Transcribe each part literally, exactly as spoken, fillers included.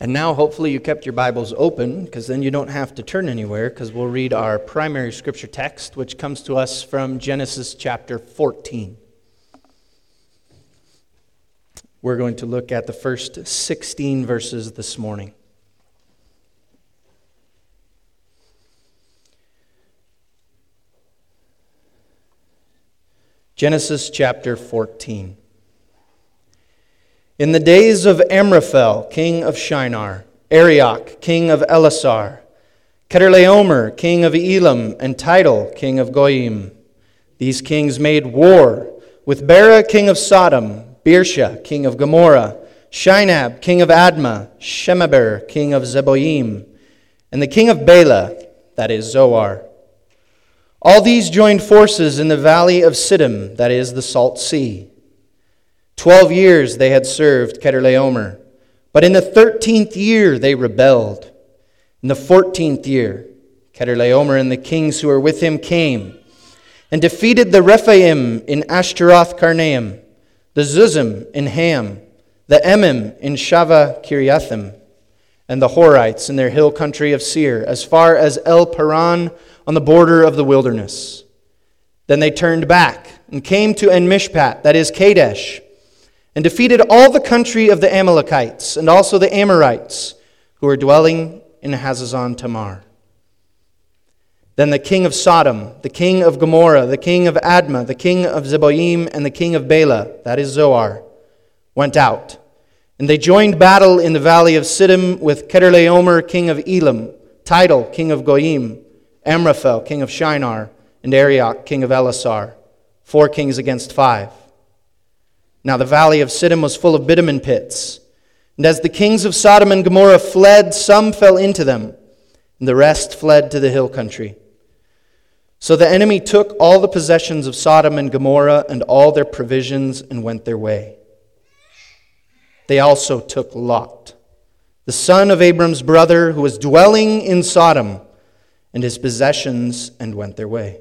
And now hopefully you kept your Bibles open, because then you don't have to turn anywhere, because we'll read our primary scripture text, which comes to us from Genesis chapter fourteen. We're going to look at the first sixteen verses this morning. Genesis chapter fourteen. In the days of Amraphel, king of Shinar, Arioch, king of Elasar, Chedorlaomer, king of Elam, and Tidal, king of Goyim. These kings made war with Bera, king of Sodom, Birsha, king of Gomorrah, Shinab, king of Admah, Shemeber, king of Zeboim, and the king of Bela, that is Zoar. All these joined forces in the valley of Siddim, that is the Salt Sea. Twelve years they had served Chedorlaomer, but in the thirteenth year they rebelled. In the fourteenth year, Chedorlaomer and the kings who were with him came and defeated the Rephaim in Ashtaroth Karnaim, the Zuzim in Ham, the Emim in Shava Kiriathim, and the Horites in their hill country of Seir, as far as El Paran on the border of the wilderness. Then they turned back and came to En-Mishpat, that is Kadesh, and defeated all the country of the Amalekites, and also the Amorites, who were dwelling in Hazazon Tamar. Then the king of Sodom, the king of Gomorrah, the king of Admah, the king of Zeboim, and the king of Bela, that is Zoar, went out. And they joined battle in the valley of Siddim with Chedorlaomer, king of Elam, Tidal, king of Goyim, Amraphel, king of Shinar, and Arioch, king of Elasar, four kings against five. Now the valley of Siddim was full of bitumen pits. And as the kings of Sodom and Gomorrah fled, some fell into them, and the rest fled to the hill country. So the enemy took all the possessions of Sodom and Gomorrah and all their provisions and went their way. They also took Lot, the son of Abram's brother, who was dwelling in Sodom, and his possessions, and went their way.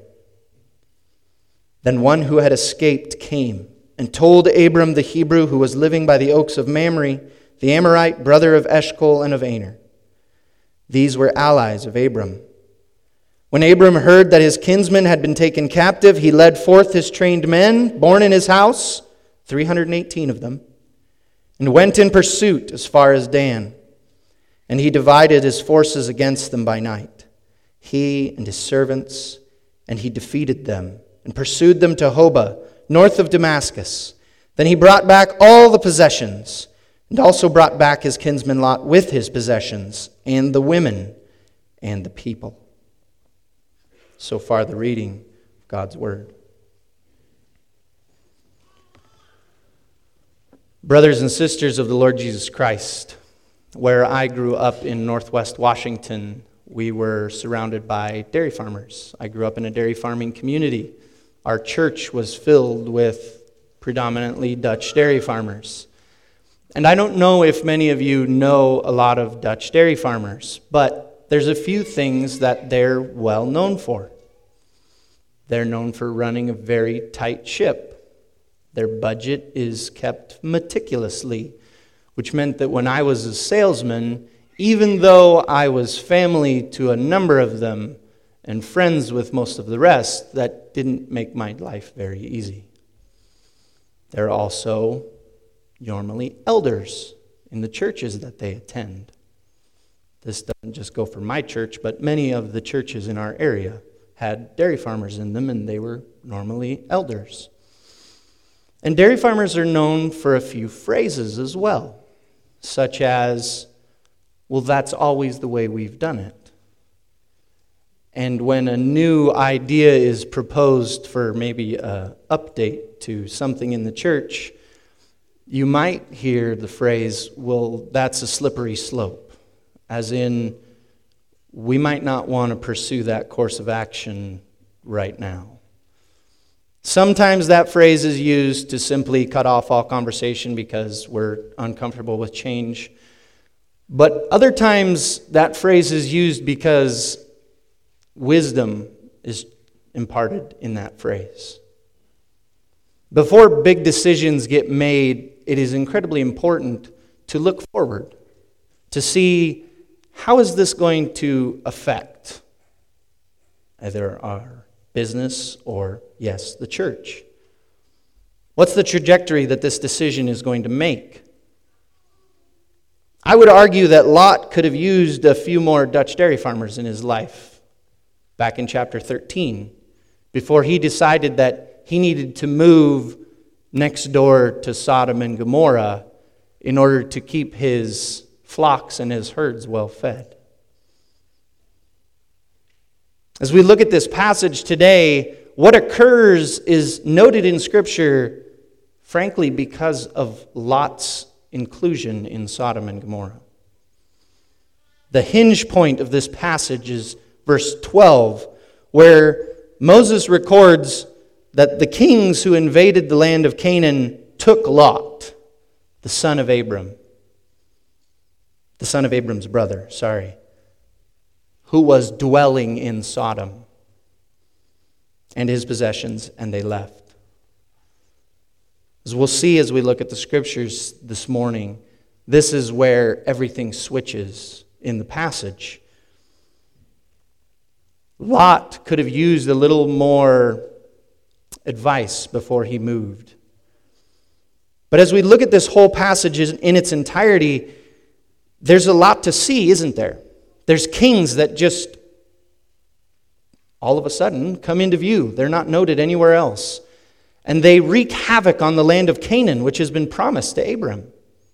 Then one who had escaped came and told Abram the Hebrew, who was living by the oaks of Mamre, the Amorite, brother of Eshcol and of Aner. These were allies of Abram. When Abram heard that his kinsmen had been taken captive, he led forth his trained men, born in his house, three hundred eighteen of them, and went in pursuit as far as Dan. And he divided his forces against them by night, he and his servants, and he defeated them and pursued them to Hobah, north of Damascus. Then he brought back all the possessions, and also brought back his kinsman Lot with his possessions, and the women, and the people. So far the reading of God's Word. Brothers and sisters of the Lord Jesus Christ, where I grew up in Northwest Washington, we were surrounded by dairy farmers. I grew up in a dairy farming community. Our church was filled with predominantly Dutch dairy farmers. And I don't know if many of you know a lot of Dutch dairy farmers, but there's a few things that they're well known for. They're known for running a very tight ship. Their budget is kept meticulously, which meant that when I was a salesman, even though I was family to a number of them, and friends with most of the rest, that didn't make my life very easy. There are also normally elders in the churches that they attend. This doesn't just go for my church, but many of the churches in our area had dairy farmers in them, and they were normally elders. And dairy farmers are known for a few phrases as well, such as, well, that's always the way we've done it. And when a new idea is proposed for maybe an update to something in the church, you might hear the phrase, well, that's a slippery slope. As in, we might not want to pursue that course of action right now. Sometimes that phrase is used to simply cut off all conversation because we're uncomfortable with change. But other times that phrase is used because wisdom is imparted in that phrase. Before big decisions get made, it is incredibly important to look forward, to see how is this going to affect either our business or, yes, the church. What's the trajectory that this decision is going to make? I would argue that Lot could have used a few more Dutch dairy farmers in his life back in chapter thirteen before he decided that he needed to move next door to Sodom and Gomorrah in order to keep his flocks and his herds well fed. As we look at this passage today, what occurs is noted in Scripture, frankly, because of Lot's inclusion in Sodom and Gomorrah. The hinge point of this passage is verse twelve, where Moses records that the kings who invaded the land of Canaan took Lot, the son of Abram, the son of Abram's brother, sorry, who was dwelling in Sodom, and his possessions, and they left. As we'll see as we look at the scriptures this morning, this is where everything switches in the passage. Lot could have used a little more advice before he moved. But as we look at this whole passage in its entirety, there's a lot to see, isn't there? There's kings that just all of a sudden come into view. They're not noted anywhere else. And they wreak havoc on the land of Canaan, which has been promised to Abram.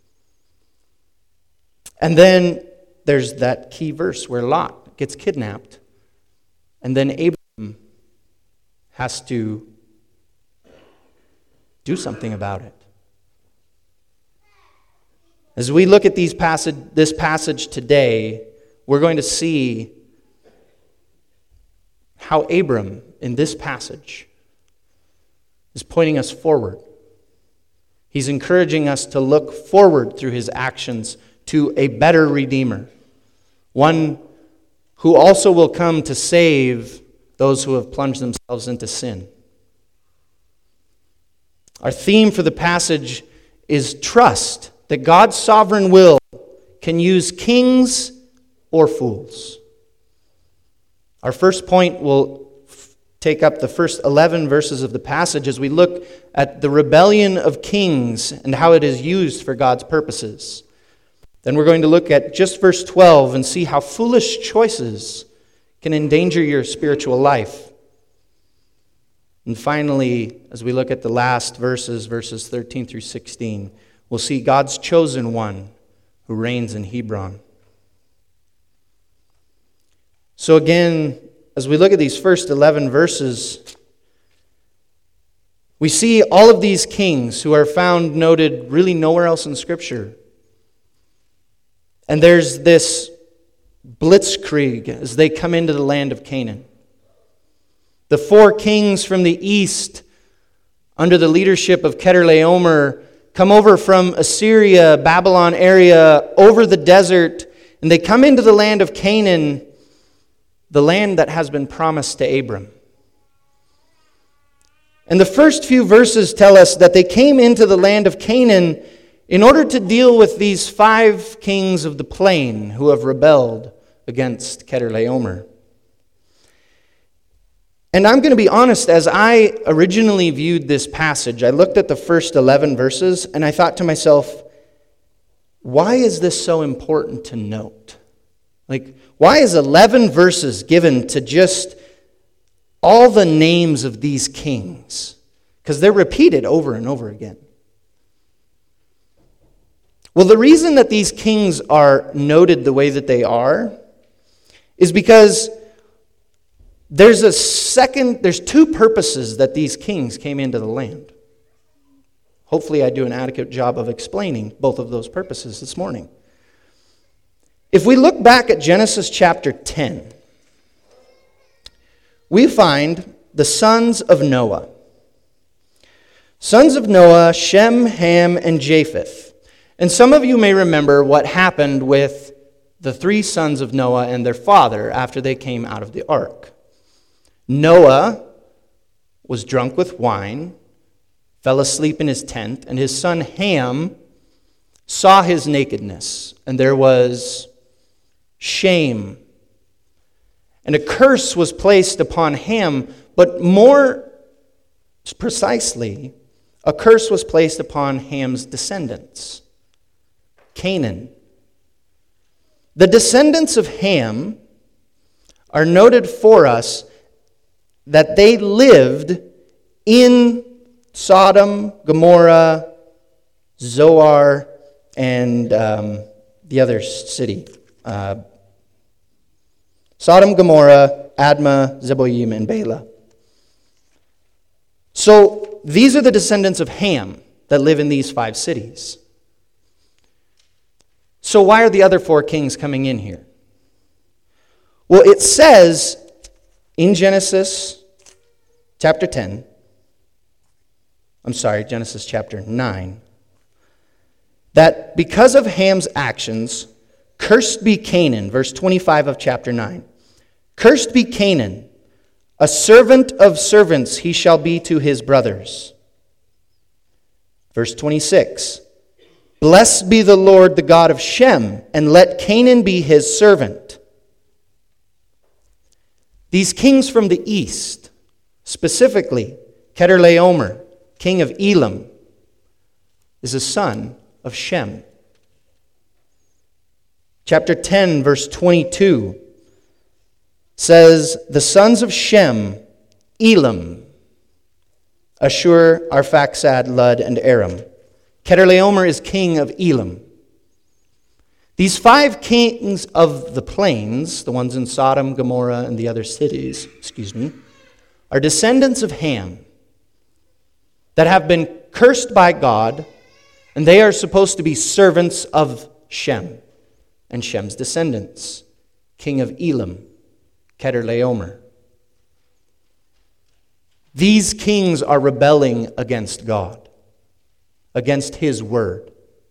And then there's that key verse where Lot gets kidnapped. And then Abram has to do something about it. As we look at these passage, this passage today, we're going to see how Abram, in this passage, is pointing us forward. He's encouraging us to look forward through his actions to a better Redeemer, one who also will come to save those who have plunged themselves into sin. Our theme for the passage is trust that God's sovereign will can use kings or fools. Our first point will take up the first eleven verses of the passage as we look at the rebellion of kings and how it is used for God's purposes. Then we're going to look at just verse twelve and see how foolish choices can endanger your spiritual life. And finally, as we look at the last verses, verses thirteen through sixteen, we'll see God's chosen one who reigns in Hebron. So again, as we look at these first eleven verses, we see all of these kings who are found noted really nowhere else in Scripture. And there's this blitzkrieg as they come into the land of Canaan. The four kings from the east, under the leadership of Chedorlaomer, come over from Assyria, Babylon area, over the desert, and they come into the land of Canaan, the land that has been promised to Abram. And the first few verses tell us that they came into the land of Canaan in order to deal with these five kings of the plain who have rebelled against Chedorlaomer. And I'm going to be honest, as I originally viewed this passage, I looked at the first eleven verses and I thought to myself, why is this so important to note? Like, why is eleven verses given to just all the names of these kings? Because they're repeated over and over again. Well, the reason that these kings are noted the way that they are is because there's a second, there's two purposes that these kings came into the land. Hopefully I do an adequate job of explaining both of those purposes this morning. If we look back at Genesis chapter ten, we find the sons of Noah. Sons of Noah, Shem, Ham, and Japheth. And some of you may remember what happened with the three sons of Noah and their father after they came out of the ark. Noah was drunk with wine, fell asleep in his tent, and his son Ham saw his nakedness, and there was shame. And a curse was placed upon Ham, but more precisely, a curse was placed upon Ham's descendants, Canaan. The descendants of Ham are noted for us that they lived in Sodom, Gomorrah, Zoar, and um, the other city. Uh, Sodom, Gomorrah, Admah, Zeboim, and Bela. So these are the descendants of Ham that live in these five cities. So why are the other four kings coming in here? Well, it says in Genesis chapter ten, I'm sorry, Genesis chapter nine, that because of Ham's actions, cursed be Canaan, verse twenty-five of chapter nine. Cursed be Canaan, a servant of servants he shall be to his brothers. Verse twenty-six. Blessed be the Lord, the God of Shem, and let Canaan be his servant. These kings from the east, specifically Chedorlaomer, king of Elam, is a son of Shem. Chapter ten, verse twenty-two says, the sons of Shem, Elam, Ashur, Arphaxad, Lud, and Aram. Chedorlaomer is king of Elam. These five kings of the plains, the ones in Sodom, Gomorrah, and the other cities, excuse me, are descendants of Ham that have been cursed by God, and they are supposed to be servants of Shem and Shem's descendants, king of Elam, Chedorlaomer. These kings are rebelling against God, against his word.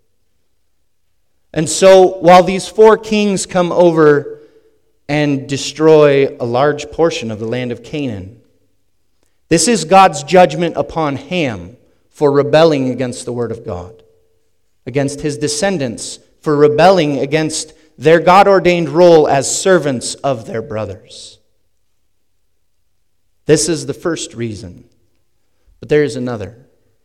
And so while these four kings come over and destroy a large portion of the land of Canaan, this is God's judgment upon Ham for rebelling against the word of God, against his descendants for rebelling against their God-ordained role as servants of their brothers. This is the first reason, but there is another.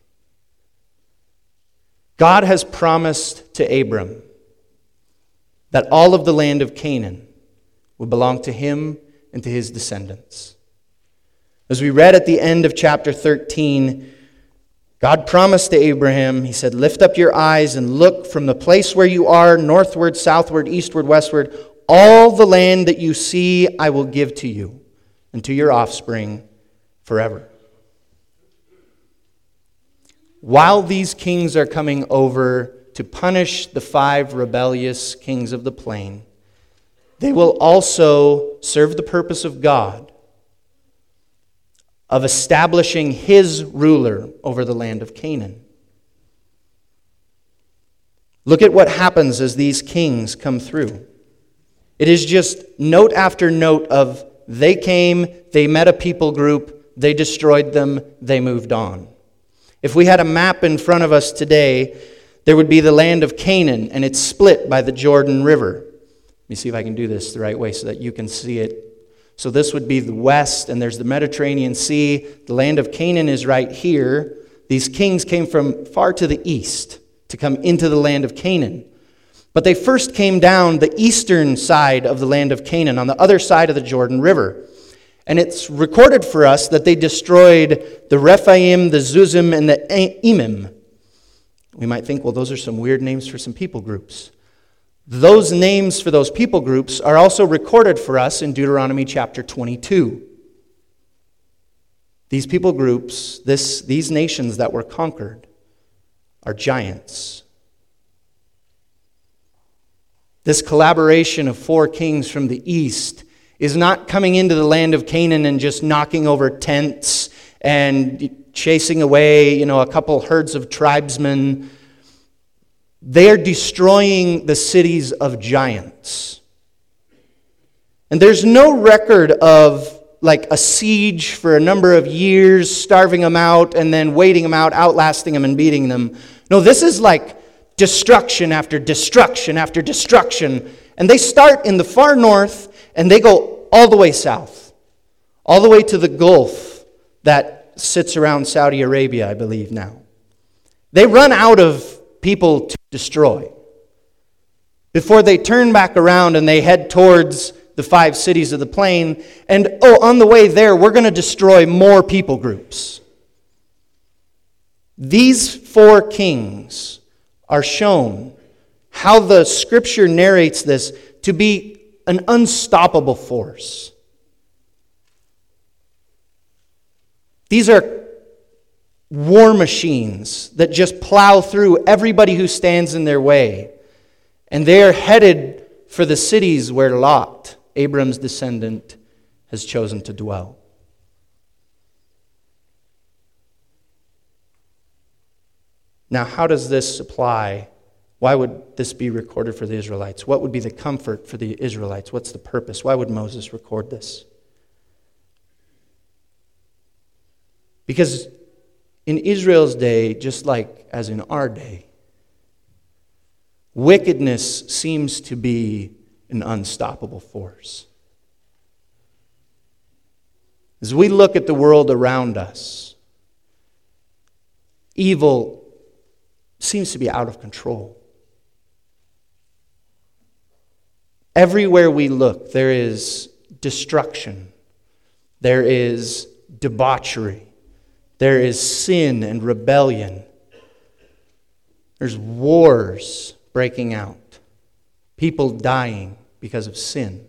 God has promised to Abram that all of the land of Canaan would belong to him and to his descendants. As we read at the end of chapter thirteen, God promised to Abraham, he said, lift up your eyes and look from the place where you are, northward, southward, eastward, westward. All the land that you see I will give to you and to your offspring forever. While these kings are coming over to punish the five rebellious kings of the plain, they will also serve the purpose of God of establishing his ruler over the land of Canaan. Look at what happens as these kings come through. It is just note after note of they came, they met a people group, they destroyed them, they moved on. If we had a map in front of us today, there would be the land of Canaan, and it's split by the Jordan River. Let me see if I can do this the right way so that you can see it. So this would be the west, and there's the Mediterranean Sea. The land of Canaan is right here. These kings came from far to the east to come into the land of Canaan. But they first came down the eastern side of the land of Canaan, on the other side of the Jordan River. And it's recorded for us that they destroyed the Rephaim, the Zuzim, and the Emim. We might think, well, those are some weird names for some people groups. Those names for those people groups are also recorded for us in Deuteronomy chapter twenty-two. These people groups, this, these nations that were conquered, are giants. This collaboration of four kings from the east is not coming into the land of Canaan and just knocking over tents and chasing away, you know, a couple herds of tribesmen. They are destroying the cities of giants. And there's no record of like a siege for a number of years, starving them out and then waiting them out, outlasting them and beating them. No, this is like destruction after destruction after destruction. And they start in the far north and they go all the way south, all the way to the Gulf that sits around Saudi Arabia, I believe now. They run out of people to destroy before they turn back around and they head towards the five cities of the plain. And oh, on the way there, we're going to destroy more people groups. These four kings are shown how the Scripture narrates this to be an unstoppable force. These are war machines that just plow through everybody who stands in their way. And they are headed for the cities where Lot, Abram's descendant, has chosen to dwell. Now, how does this apply? Why would this be recorded for the Israelites? What would be the comfort for the Israelites? What's the purpose? Why would Moses record this? Because in Israel's day, just like as in our day, wickedness seems to be an unstoppable force. As we look at the world around us, evil seems to be out of control. Everywhere we look, there is destruction. There is debauchery. There is sin and rebellion. There's wars breaking out. People dying because of sin.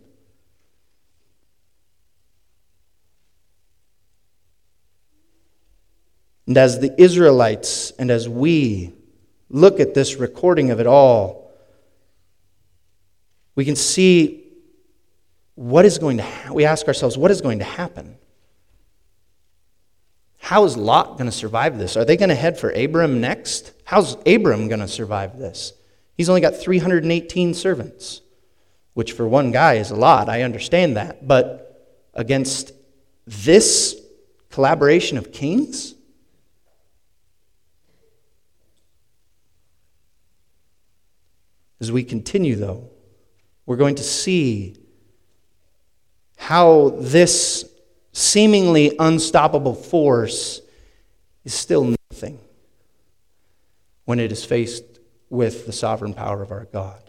And as the Israelites and as we look at this recording of it all, we can see what is going to happen. We ask ourselves, what is going to happen? How is Lot going to survive this? Are they going to head for Abram next? How's Abram going to survive this? He's only got three hundred eighteen servants, which for one guy is a lot. I understand that. But against this collaboration of kings? As we continue, though, we're going to see how this seemingly unstoppable force is still nothing when it is faced with the sovereign power of our God.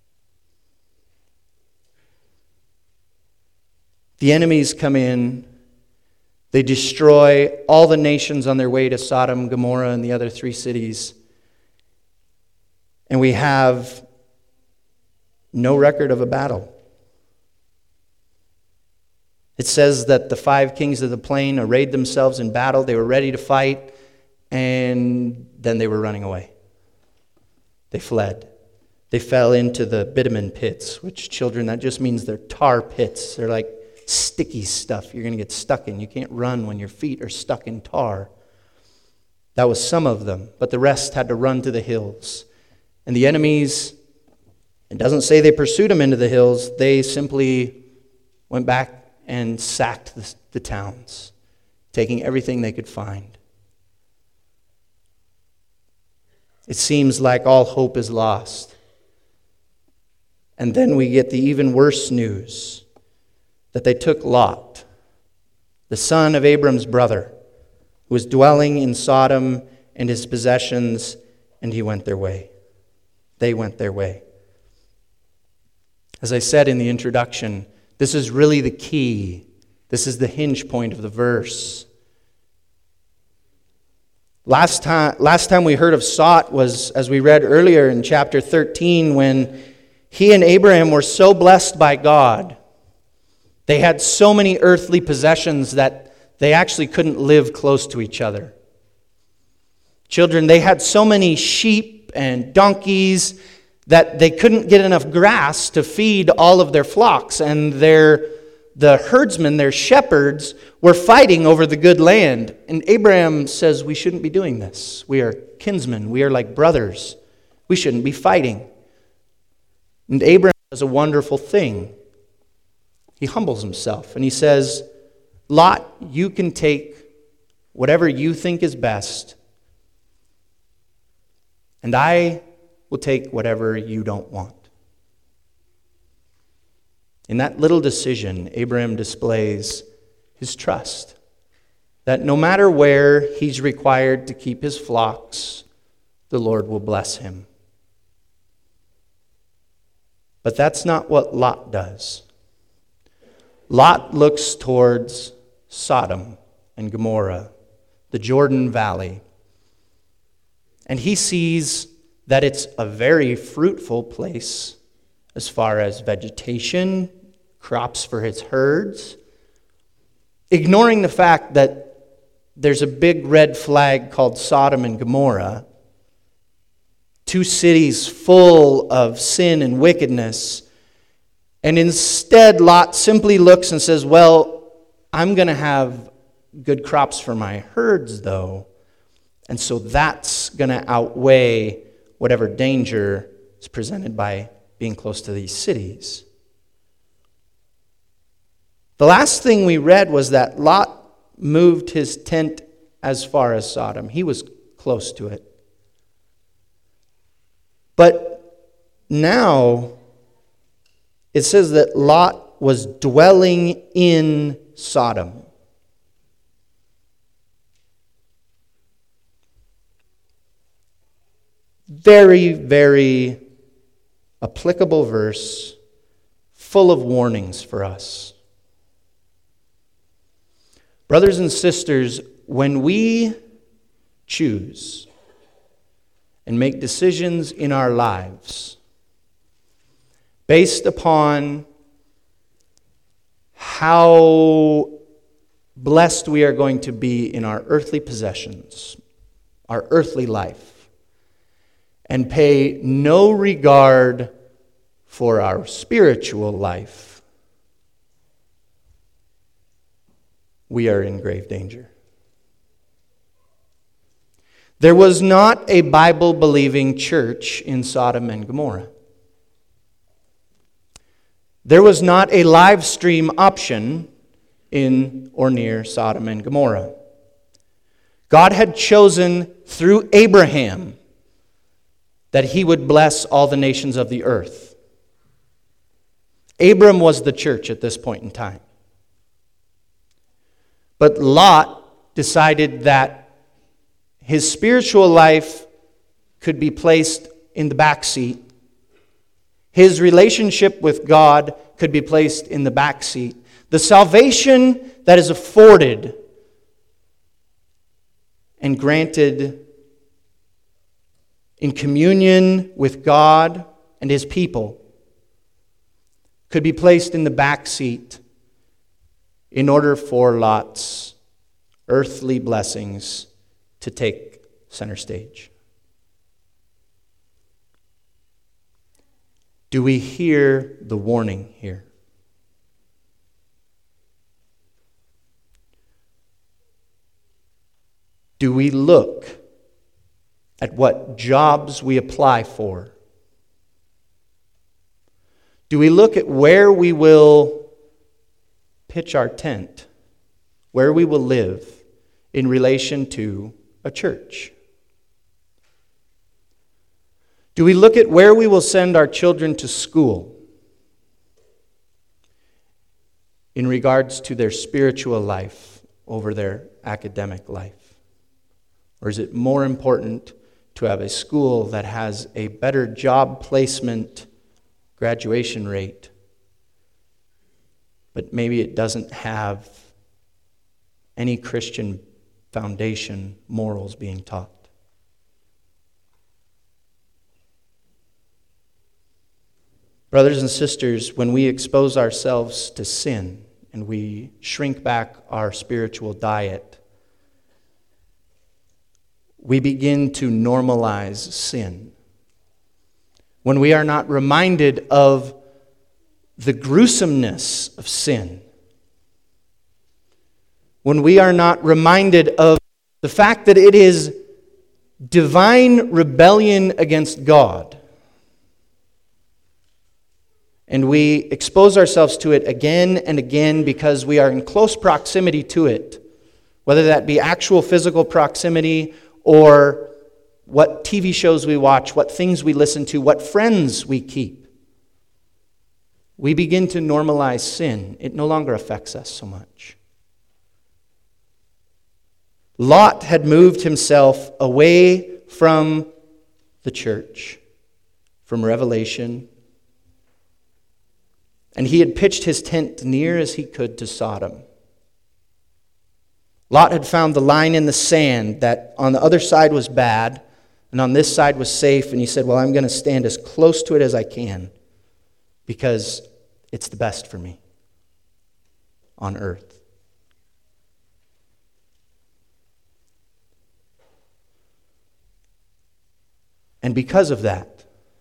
The enemies come in, they destroy all the nations on their way to Sodom, Gomorrah, and the other three cities. And we have no record of a battle. It says that the five kings of the plain arrayed themselves in battle. They were ready to fight, and then they were running away. They fled. They fell into the bitumen pits, which, children, that just means they're tar pits. They're like sticky stuff you're going to get stuck in. You can't run when your feet are stuck in tar. That was some of them, but the rest had to run to the hills. And the enemies, it doesn't say they pursued them into the hills. They simply went back and sacked the, the towns, taking everything they could find. It seems like all hope is lost. And then we get the even worse news that they took Lot, the son of Abram's brother, who was dwelling in Sodom and his possessions, and he went their way. They went their way. As I said in the introduction, this is really the key. This is the hinge point of the verse. Last time, last time we heard of Sot was, as we read earlier in chapter thirteen, when he and Abraham were so blessed by God. They had so many earthly possessions that they actually couldn't live close to each other. Children, they had so many sheep and donkeys that they couldn't get enough grass to feed all of their flocks, and their the herdsmen, their shepherds, were fighting over the good land. And Abraham says, we shouldn't be doing this. We are kinsmen. We are like brothers. We shouldn't be fighting. And Abraham does a wonderful thing. He humbles himself, and he says, Lot, you can take whatever you think is best, and I will take whatever you don't want. In that little decision, Abraham displays his trust that no matter where he's required to keep his flocks, the Lord will bless him. But that's not what Lot does. Lot looks towards Sodom and Gomorrah, the Jordan Valley, and he sees that it's a very fruitful place as far as vegetation, crops for his herds, ignoring the fact that there's a big red flag called Sodom and Gomorrah, two cities full of sin and wickedness. And instead, Lot simply looks and says, well, I'm going to have good crops for my herds, though. And so that's going to outweigh whatever danger is presented by being close to these cities. The last thing we read was that Lot moved his tent as far as Sodom. He was close to it. But now it says that Lot was dwelling in Sodom. Very, very applicable verse, full of warnings for us. Brothers and sisters, when we choose and make decisions in our lives based upon how blessed we are going to be in our earthly possessions, our earthly life, and pay no regard for our spiritual life, we are in grave danger. There was not a Bible-believing church in Sodom and Gomorrah. There was not a live stream option in or near Sodom and Gomorrah. God had chosen through Abraham that he would bless all the nations of the earth. Abram was the church at this point in time. But Lot decided that his spiritual life could be placed in the back seat. His relationship with God could be placed in the back seat. The salvation that is afforded and granted in communion with God and his people could be placed in the back seat in order for Lot's earthly blessings to take center stage. Do we hear the warning here? Do we look at what jobs we apply for? Do we look at where we will pitch our tent, where we will live in relation to a church? Do we look at where we will send our children to school in regards to their spiritual life over their academic life? Or is it more important to have a school that has a better job placement graduation rate, but maybe it doesn't have any Christian foundation, morals being taught? Brothers and sisters, when we expose ourselves to sin and we shrink back our spiritual diet, we begin to normalize sin. When we are not reminded of the gruesomeness of sin, when we are not reminded of the fact that it is divine rebellion against God, and we expose ourselves to it again and again because we are in close proximity to it, whether that be actual physical proximity or what T V shows we watch, what things we listen to, what friends we keep. We begin to normalize sin. It no longer affects us so much. Lot had moved himself away from the church, from Revelation, and he had pitched his tent near as he could to Sodom. Lot had found the line in the sand that on the other side was bad, and on this side was safe, and he said, well, I'm going to stand as close to it as I can because it's the best for me on earth. And because of that,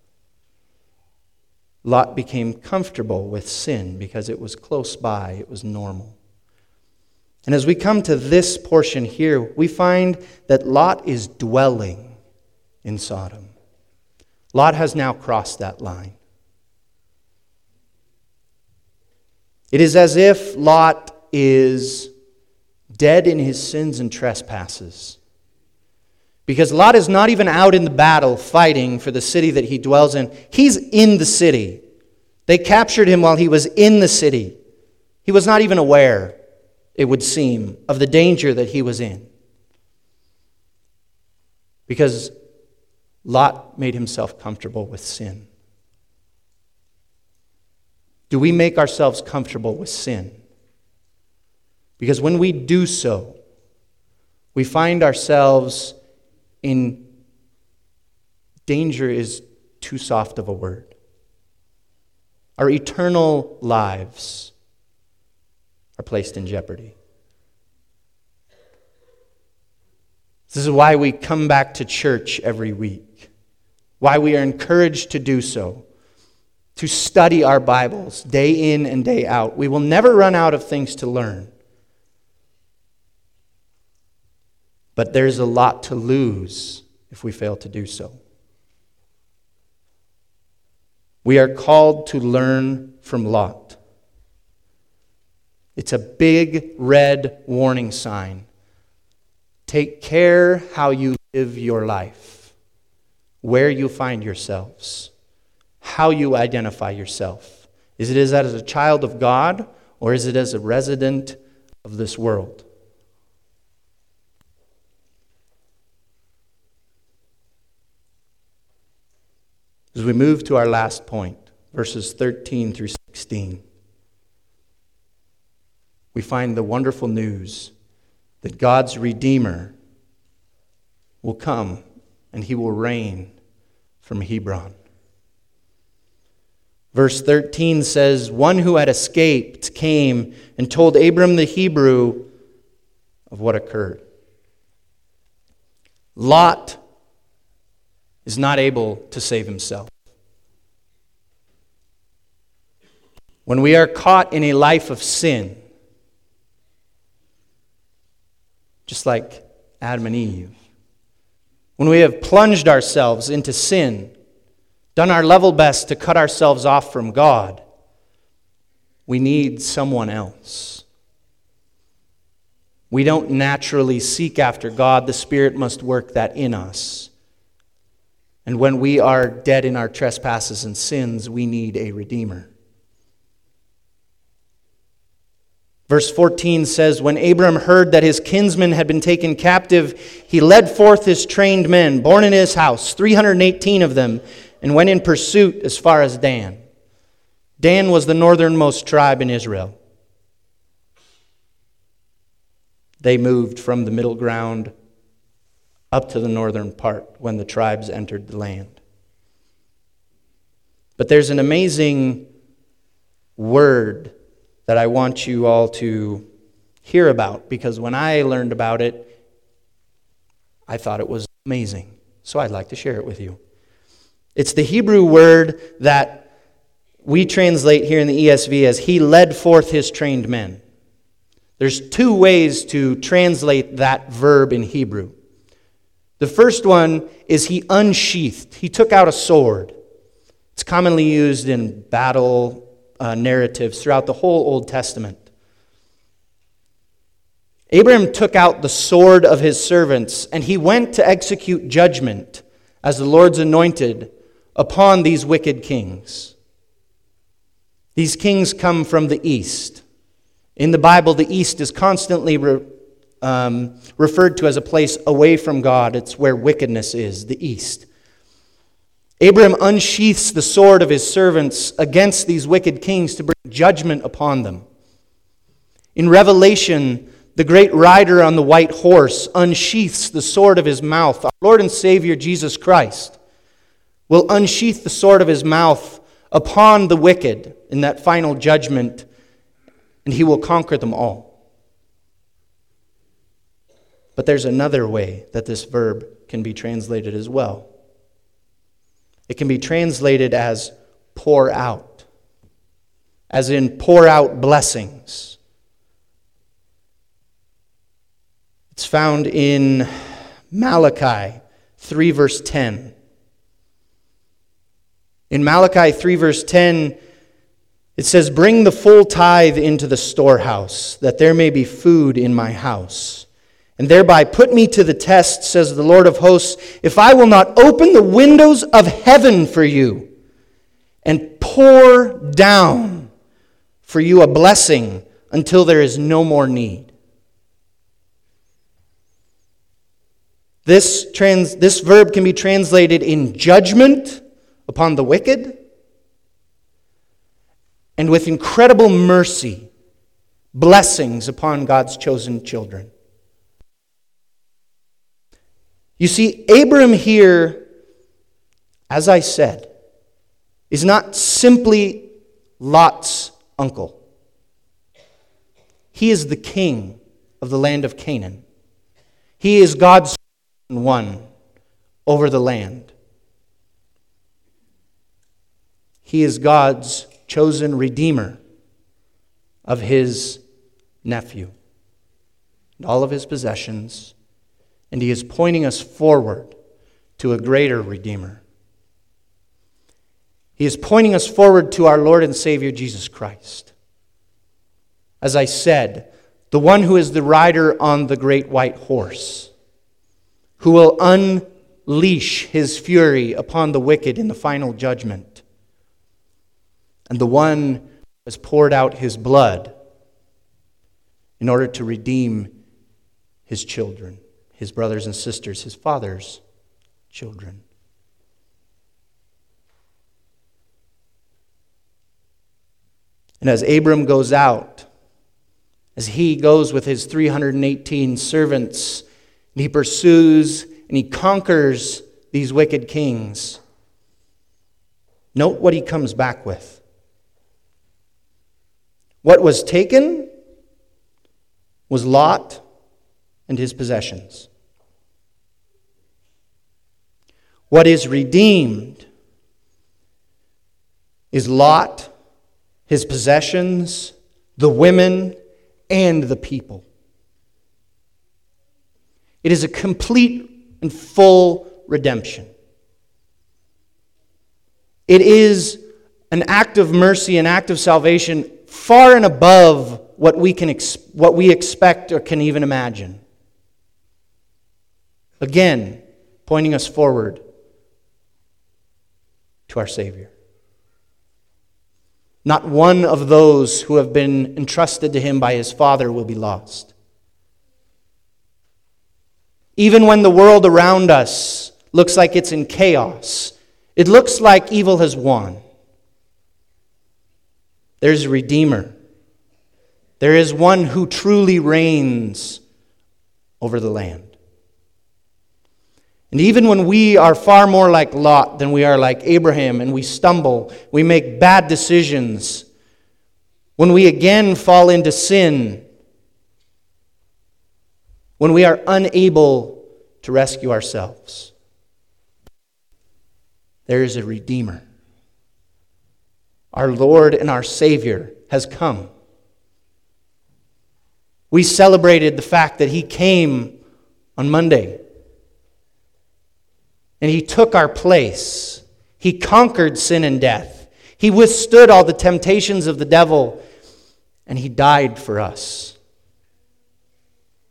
Lot became comfortable with sin because it was close by, it was normal. And as we come to this portion here, we find that Lot is dwelling in Sodom. Lot has now crossed that line. It is as if Lot is dead in his sins and trespasses. Because Lot is not even out in the battle fighting for the city that he dwells in. He's in the city. They captured him while he was in the city. He was not even aware, it would seem, of the danger that he was in. Because Lot made himself comfortable with sin. Do we make ourselves comfortable with sin? Because when we do so, we find ourselves in danger is too soft of a word. Our eternal lives are placed in jeopardy. This is why we come back to church every week, why we are encouraged to do so, to study our Bibles day in and day out. We will never run out of things to learn. But there's a lot to lose if we fail to do so. We are called to learn from Lot. It's a big red warning sign. Take care how you live your life, where you find yourselves, how you identify yourself. Is it as a child of God, or is it as a resident of this world? As we move to our last point, verses thirteen through sixteen, we find the wonderful news that God's Redeemer will come and he will reign from Hebron. Verse thirteen says, one who had escaped came and told Abram the Hebrew of what occurred. Lot is not able to save himself. When we are caught in a life of sin, just like Adam and Eve, when we have plunged ourselves into sin, done our level best to cut ourselves off from God, we need someone else. We don't naturally seek after God. The Spirit must work that in us. And when we are dead in our trespasses and sins, we need a Redeemer. Verse fourteen says, when Abram heard that his kinsman had been taken captive, he led forth his trained men, born in his house, three hundred eighteen of them, and went in pursuit as far as Dan. Dan was the northernmost tribe in Israel. They moved from the middle ground up to the northern part when the tribes entered the land. But there's an amazing word that I want you all to hear about, because when I learned about it, I thought it was amazing. So I'd like to share it with you. It's the Hebrew word that we translate here in the E S V as he led forth his trained men. There's two ways to translate that verb in Hebrew. The first one is he unsheathed. He took out a sword. It's commonly used in battle uh, narratives throughout the whole Old Testament. Abraham took out the sword of his servants, and he went to execute judgment as the Lord's anointed upon these wicked kings. These kings come from the east. In the Bible, the east is constantly re, um, referred to as a place away from God. It's where wickedness is, the east. Abraham unsheaths the sword of his servants against these wicked kings to bring judgment upon them. In Revelation, the great rider on the white horse unsheaths the sword of his mouth. Our Lord and Savior Jesus Christ will unsheath the sword of his mouth upon the wicked in that final judgment, and he will conquer them all. But there's another way that this verb can be translated as well. It can be translated as pour out, as in pour out blessings. It's found in Malachi three, verse ten. In Malachi three, verse ten, it says, "Bring the full tithe into the storehouse, that there may be food in my house. And thereby put me to the test, says the Lord of hosts, if I will not open the windows of heaven for you and pour down for you a blessing until there is no more need." This, trans, this verb can be translated in judgment upon the wicked and with incredible mercy, blessings upon God's chosen children. You see, Abram here, as I said, is not simply Lot's uncle. He is the king of the land of Canaan. He is God's one over the land. He is God's chosen redeemer of his nephew and all of his possessions, and he is pointing us forward to a greater redeemer. He is pointing us forward to our Lord and Savior Jesus Christ. As I said, the one who is the rider on the great white horse, who will unleash his fury upon the wicked in the final judgment, and the one who has poured out his blood in order to redeem his children, his brothers and sisters, his father's children. And as Abram goes out, as he goes with his three hundred eighteen servants, and he pursues and he conquers these wicked kings, note what he comes back with. What was taken was Lot and his possessions. What is redeemed is Lot, his possessions, the women, and the people. It is a complete and full redemption. It is an act of mercy, an act of salvation far and above what we can ex- what we expect or can even imagine. Again, pointing us forward to our Savior. Not one of those who have been entrusted to him by his Father will be lost. Even when the world around us looks like it's in chaos, it looks like evil has won, there's a Redeemer. There is one who truly reigns over the land. And even when we are far more like Lot than we are like Abraham, and we stumble, we make bad decisions, when we again fall into sin, when we are unable to rescue ourselves, there is a Redeemer. Our Lord and our Savior has come. We celebrated the fact that He came on Monday. And He took our place. He conquered sin and death. He withstood all the temptations of the devil. And He died for us.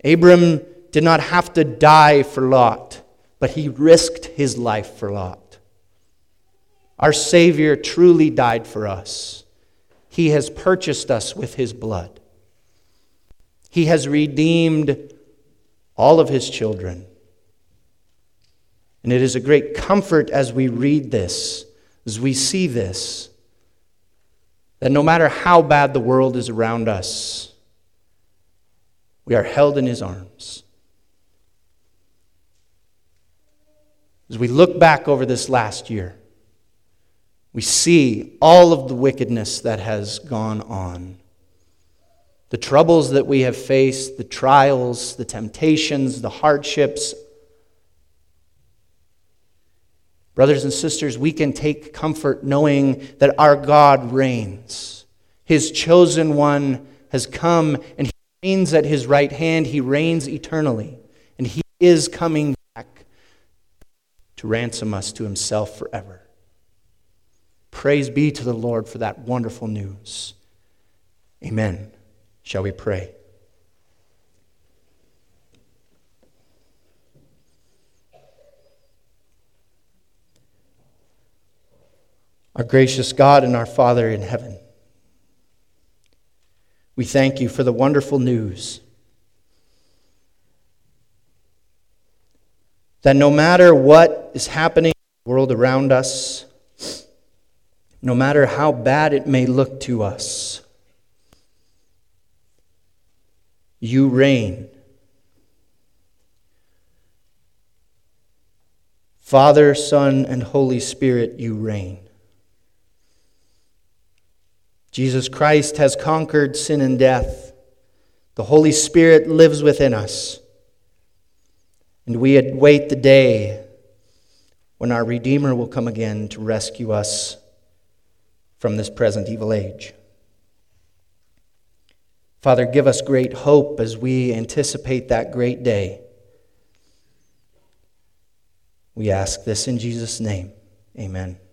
Abram did not have to die for Lot, but he risked his life for Lot. Our Savior truly died for us. He has purchased us with his blood. He has redeemed all of his children. And it is a great comfort as we read this, as we see this, that no matter how bad the world is around us, we are held in his arms. As we look back over this last year, we see all of the wickedness that has gone on. The troubles that we have faced, the trials, the temptations, the hardships. Brothers and sisters, we can take comfort knowing that our God reigns. His chosen one has come and he reigns at his right hand. He reigns eternally. And he is coming back to ransom us to himself forever. Praise be to the Lord for that wonderful news. Amen. Shall we pray? Our gracious God and our Father in heaven, we thank you for the wonderful news that no matter what is happening in the world around us, no matter how bad it may look to us, you reign. Father, Son, and Holy Spirit, you reign. Jesus Christ has conquered sin and death. The Holy Spirit lives within us. And we await the day when our Redeemer will come again to rescue us from this present evil age. Father, give us great hope as we anticipate that great day. We ask this in Jesus' name. Amen.